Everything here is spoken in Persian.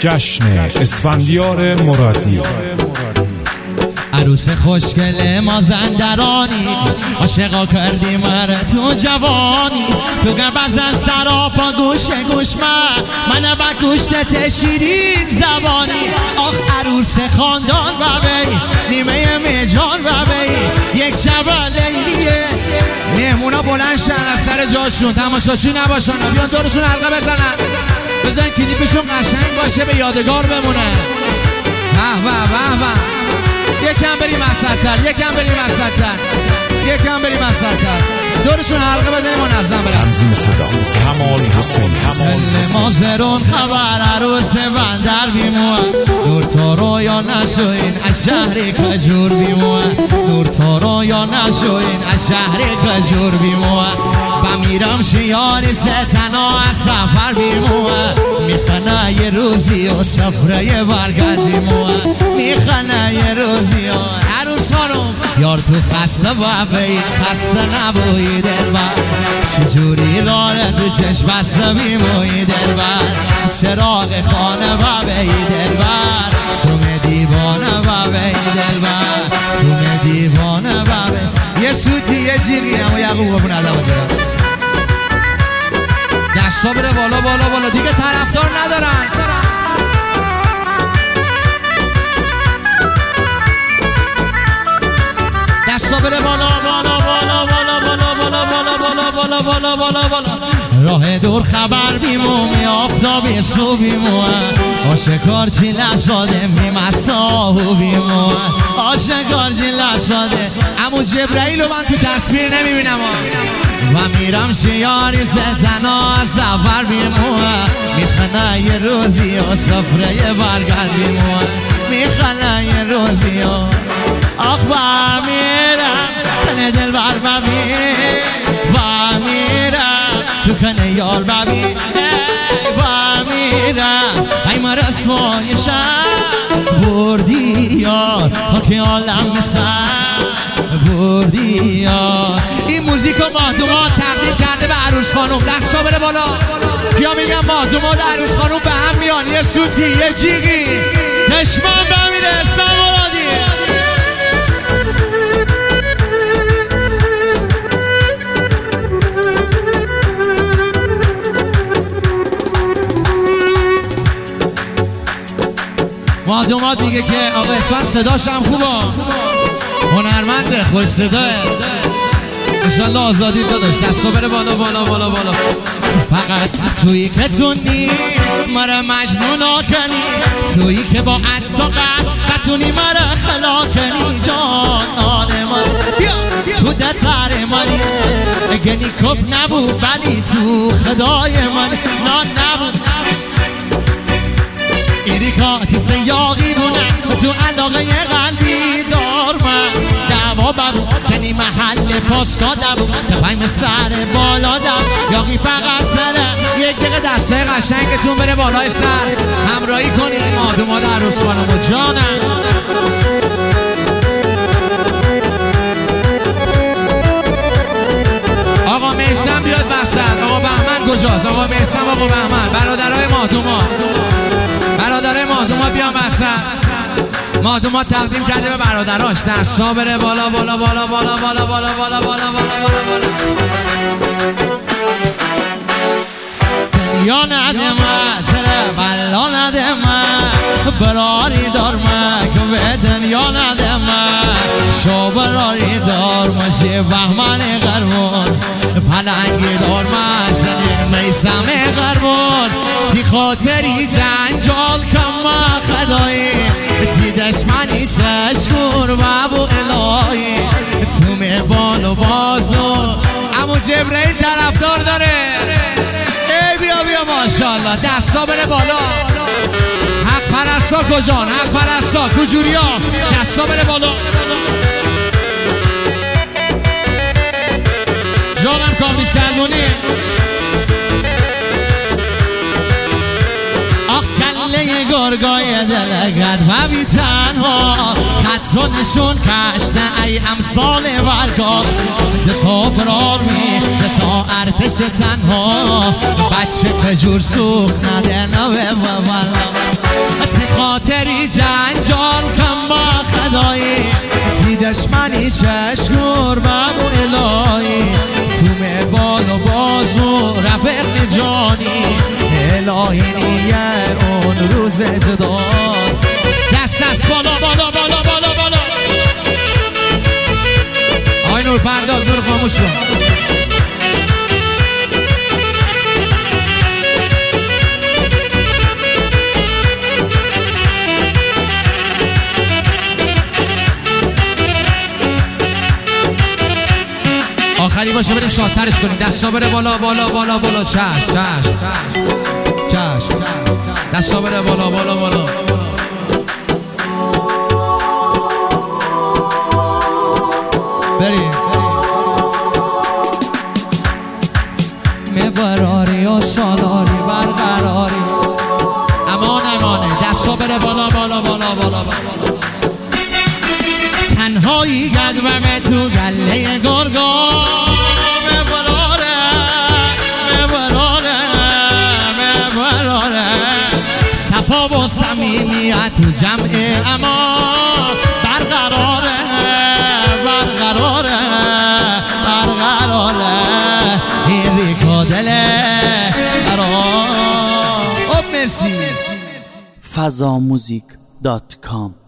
جشن اسفندیار مرادی. عروس خوشگل مازندرانی، عاشقا کردی مرا تو جوانی، تو بزن سراپا گوش من با گوشت شیرین زبانی. آخ عروس خاندان ببی، نیمه میجان ببی، یک شب لیلیه. مهمونا بلند شن از سر جاشون، تماشاچی نباشن، بیان دورشون حلقه بزنن، بزن کلیپشون قشنگ باشه، به یادگار بمونه. به به به به. یکم بریم وسط‌تر، یکم بریم وسط‌تر، دورشون حلقه بزنیم و منظم بریم. تنظیم صدا کمال حسین. مازرون خبر عروس بندر بیمون، نور تا رویا نشوین از شهر کجور بیمون، نور تا رویا نشوین از شهر کجور بیمون. بمیرم شیاری ستنا از سفر بیمون، میخنه یه روزی و سفره برگرد بیمون، میخنه یه روزی و عروس خانم یار تو خسته بابی، خسته نبوی دلبر، چجوری راره تو چشم بسته بیموی دلبر، چراغ خانه بابی دلبر، تو می دیوانه بابی دلبر، تو می دیوانه بابی. یه سوتی یه جیغی اما یعقوب بپون عدم دارم، دستا بره بالا بالا بالا، دیگه طرفدار ندارن. دستا بره بالا بالا بالا بالا بالا بالا بالا بالا بالا بالا بالا. راه دور خبر بیمومی آفتابی سو بیموه، آشکار چی لساده میمساهو بیموه، آشکار چی لساده. امو جبرائیل رو من تو تصویر نمیبینم و میرم شیاری ستنا سفر بیموه، میخنه یه روزی و سفره برگرد بیموه، میخنه یه روزی و آخ با میرم کنه دل بر با میرم تو کنه یار ببی، با میرم ای مرسوای شب بردی یار، خاکی عالم مثل بردی یار. این موزیک رو مادومات تقدیم کرده به عروس خانم، دستا بره بالا. کیا میگم مادومات عروس خانم به هم میان، یه سوتی یه جیغی دشمن بمیره اسم مرادی. مادومات میگه که آقا اسفند صداش هم خوبه، هنرمنده، خوش صداه، انشالله آزادی داداش. دستا بره بالا بالا بالا بالا. فقط تویی که تونی مرا مجنون کنی، تویی که با عطاقت بتونی مرا خلا کنی، جانان من تو دتر منی، گنی کف نبود ولی تو خدای من نان نبود. ایریکاتی سیاقی بونه تو علاقه قلبی دار من، دعوا ببود تنی محل پاسکا دبود، تفایم سر بالا دم یاقی فقط تره. یک دقیقه دستای قشنگتون بره بالای سر، همراهی کنیم آدوما در عروس خانم و جانم. آقا میسم بیاد وسط. آقا بهمن کجاست؟ آقا میسم، آقا بهمن، برادرای مادوما، برادرای مادوما بیان وسط. مادوما تقدیم کرده به برادراش، دستا بره بالا بالا بالا بالا بالا بالا بالا بالا بالا بالا. دنیا ندمه تره بلا ندمه، براری دارمه که به دنیا ندمه، شو براری دارمه شه بهمن قرمون، پلنگی دارمه شنین میسم قرمون. تی خاطری جنجال کم خدایی، تی دشمنی چشکور بابو الهی، تو میبان و بازو. امو جبرائیل طرفدار داره، ای بیا بیا ماشاءالله. دستا بره بالا. حق پرستا کجان؟ حق پرستا کجوریا، دستا بره بالا. جانم کامیش کردونی. گرگای دلگت و بی تنها، خط و نشون کشته ای امثال ورگار، دتا برار می دتا ارتش تنها، بچه پجور سوخ نده نوه و والا. خاطری جنجال کم با خدایی تی دشمنی چشگور بابو الهی تو بال و بازو رفق جانی الهی نیه اون روز جدا دست بالا بالا بالا بالا بالا آی نور پرداز نور خاموش کن آخری باشه بریم شادترش کنیم دستا بره بالا بالا بالا بالا چشم دستا بره بالا بالا بالا بریم مبراری و سالاری برقراری امانه دستا بره بالا بالا بالا بالا بالا تنهایی گدومه تو گله گرگا صفا و صمیمیت تو جمع اما برقراره این ریکادله مرسی fazamuzik.com